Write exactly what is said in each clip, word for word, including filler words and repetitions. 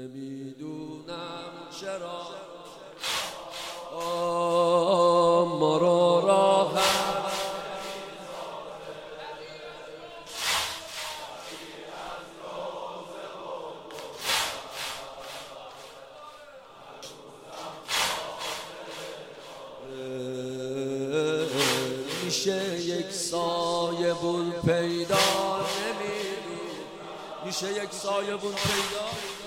نمیدونم چرا ما رو راحت میشه یک سایبون پیدا نمیدونم میشه یک سایبون پیدا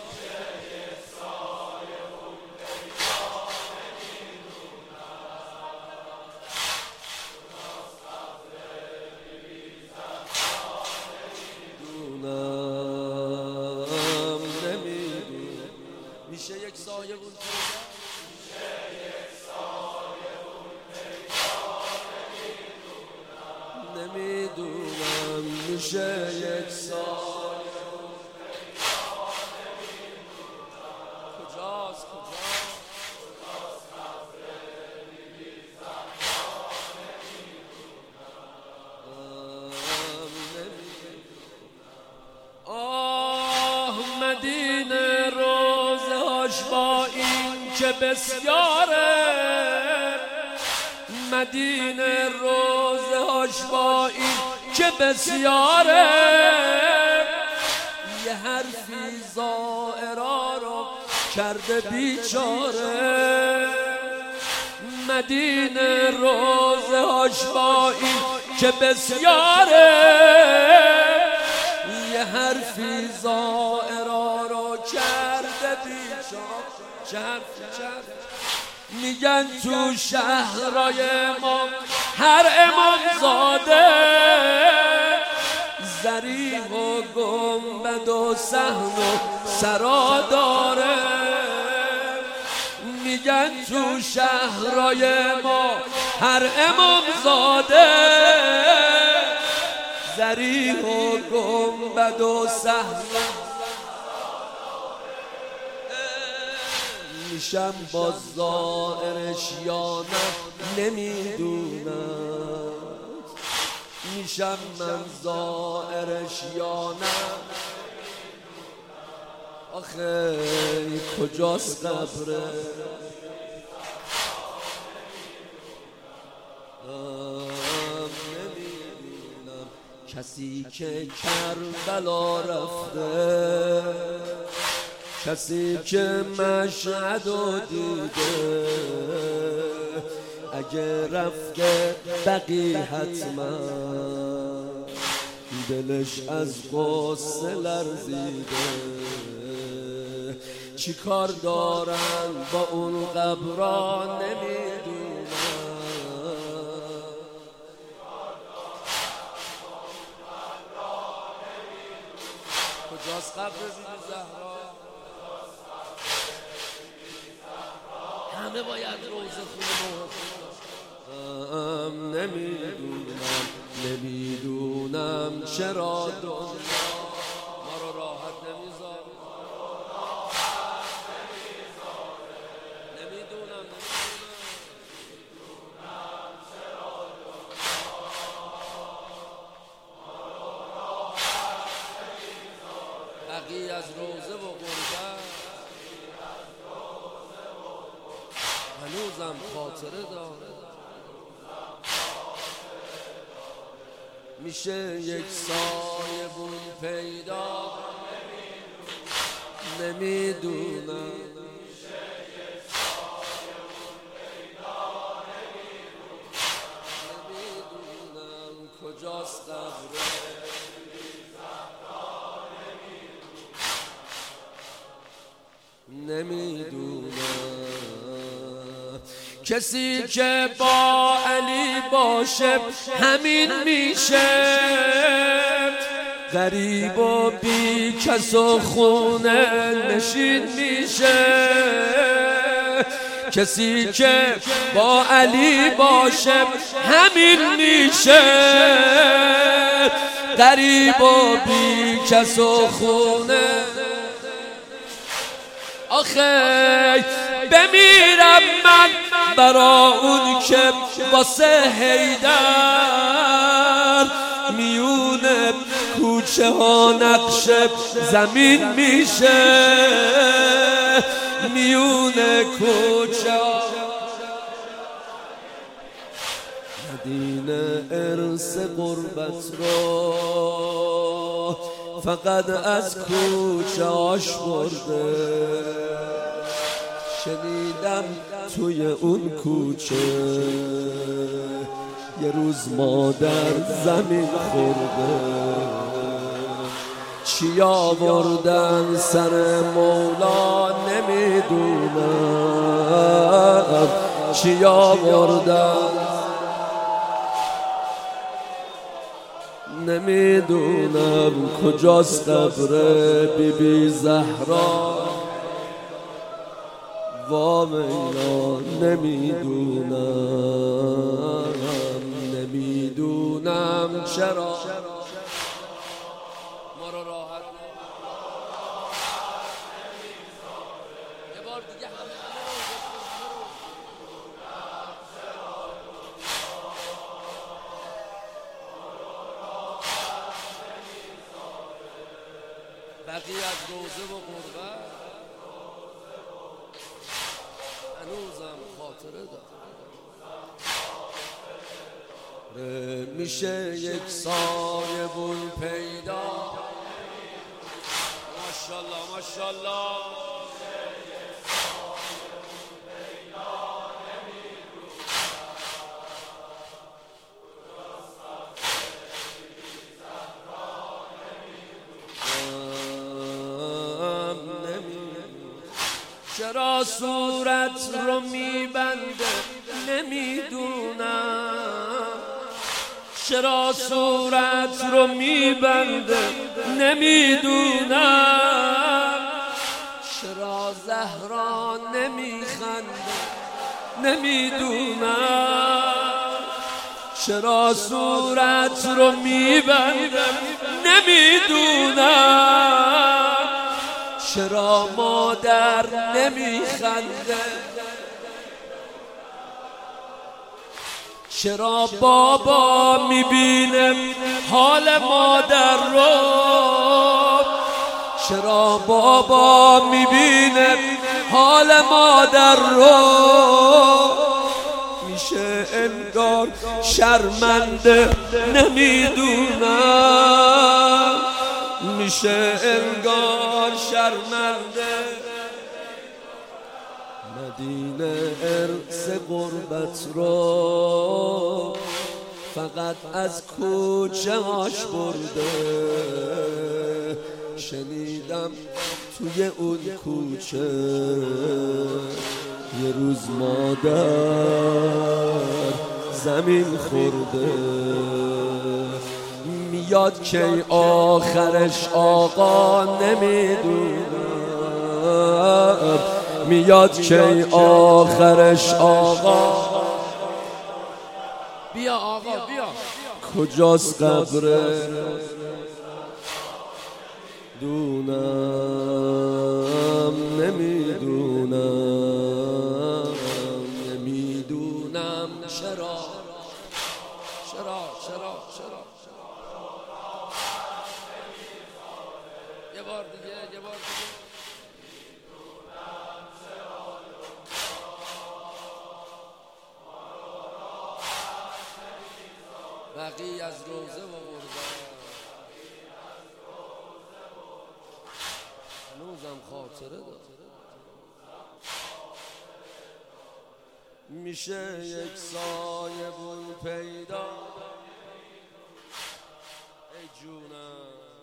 میشه یک سایه بود پیدا نمیدونم میشه یک سایه کجاست کجاست آه مدینه روزهاش با این که بسیاره مدینه روزهاش با این که بسیاره یه حرفی زائرا رو کرده بیچاره مدینه روزهاش با این که بسیاره یه حرفی زائرا رو کرده بیچاره چه حرفی چه حرفی میگن تو شهرهای ما هر امام زاده ضریح و گنبد و صحن و سرا داره میگن تو شهرهای ما هر امام زاده ضریح و گنبد و صحن میشم با زائرش یا نه نمیدونم میشم من زائرش یا نه آخه کجاست قبره نمیدونم کسی که کربلا رفته کسی که مشهد رو دیده اگه رفته بقی حتما دلش از غصه لرزیده چی کار دارن با اون قبرا نمیدونم کجاست قبر بیبی زهرا همه باید روزه خونه نمیدونم نمیدونم چرا دنیا ما رو راحت نمیذاره نمیدونم نمیدونم چرا بقیه از روزه و قربت هنوزم خاطره داره میشه یک سایبون پیدا نمیدونم نمیدونم کجاست قبره نمیدونم کسی که با علی باشه همین میشه غریب و بی کس و خونه نشین میشه کسی که با علی باشه همین میشه غریب و بی کس و خونه آخه بمیرم من برا اون که واسه حیدر میونه کوچه کوچه ها نقش زمین میشه، میونه کوچه ها مدینه ارث غربت رو فقط از کوچه هاش برده. شنیدم توی اون کوچه یه روز مادر زمین خورده. چی آوردن سر مولا نمیدونم، چی آوردن نمیدونم. کجاست قبر بی بی زهرا وامیلا نمیدونم، نمیدونم چرا ما رو راحت یه بار دیگه همه بقیه از روزه و غربت هنوزم خاطره داره. میشه یک سایبون پیدا، ماشالله ماشالله. چرا صورت رو میبنده نمیدونم، چرا صورت رو میبنده نمیدونم. چرا زهرا نمیخنده نمیدونم، چرا صورت رو میبنده نمیدونم. چرا مادر نمیخنده، چرا بابا میبینه حال مادر رو، چرا بابا میبینه حال مادر رو. میشه انگار شرمنده نمیدونم، میشه انگار شرمنده. مدینه ارث غربت رو فقط از کوچه هاش برده. شنیدم توی اون کوچه یه روز مادر زمین خورده. میاد که آخرش آقا نمیدونم، میاد که آخرش آقا. بیا آقا بیا. کجاست قبر دونم نمیدونم، نمیدونم چرا چرا چرا چرا. یه بار دیگه یه بار دیگه. بقیه از روزه و غربت هنوزم خاطره داره. میشه یک سایبون پیدا ای جونم.